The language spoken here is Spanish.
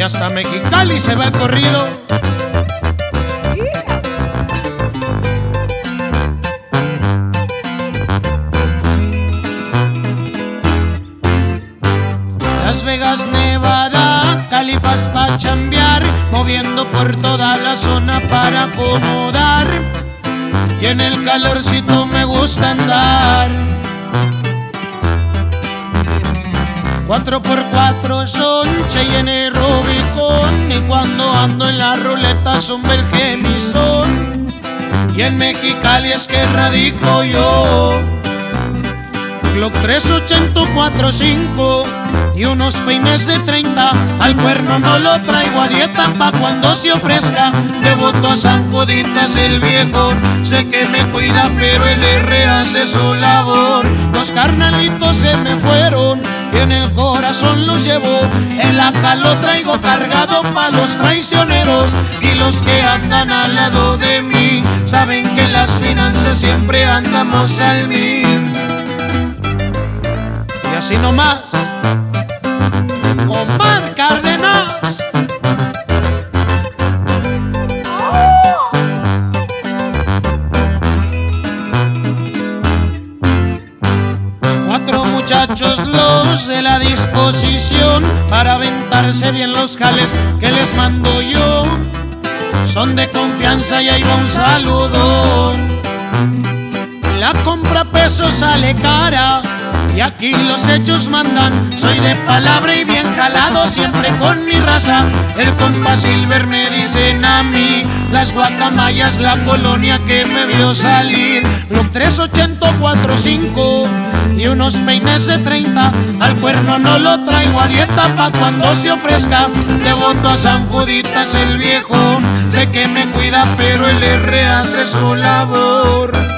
hasta Mexicali se va el corrido. Las Vegas, Nevada, Califas pa' chambear, moviendo por toda la zona para acomodar. Y en el calorcito me gusta andar. 4x4 son Cheyenne, Rubicon, y cuando ando en la ruleta son Belgen y son. Y en Mexicali es que radico yo. Glock 380-45 y unos peines de 30. Al cuerno no lo traigo a dieta pa' cuando se ofrezca. Devoto a San Juditas el viejo, sé que me cuida pero el R hace su labor. Los carnalitos se me fueron y en el corazón los llevo. El AK lo traigo cargado pa' los traicioneros, y los que andan al lado de mí saben que en las finanzas siempre andamos al mil. Y así nomás, Omar Cárdenas. Cuatro muchachos los de la disposición para aventarse bien los jales que les mando yo. Son de confianza y ahí va un saludo. La compra a peso sale cara y aquí los hechos mandan. Soy de palabra y bien jalado, siempre con mi raza. El compa Silver me dicen a mí, las guacamayas, la colonia que me vio salir. Glock 380-45 y unos peines de 30. Al cuerno no lo traigo a dieta pa' cuando se ofrezca. Devoto a San Juditas el viejo, sé que me cuida pero el R hace su labor.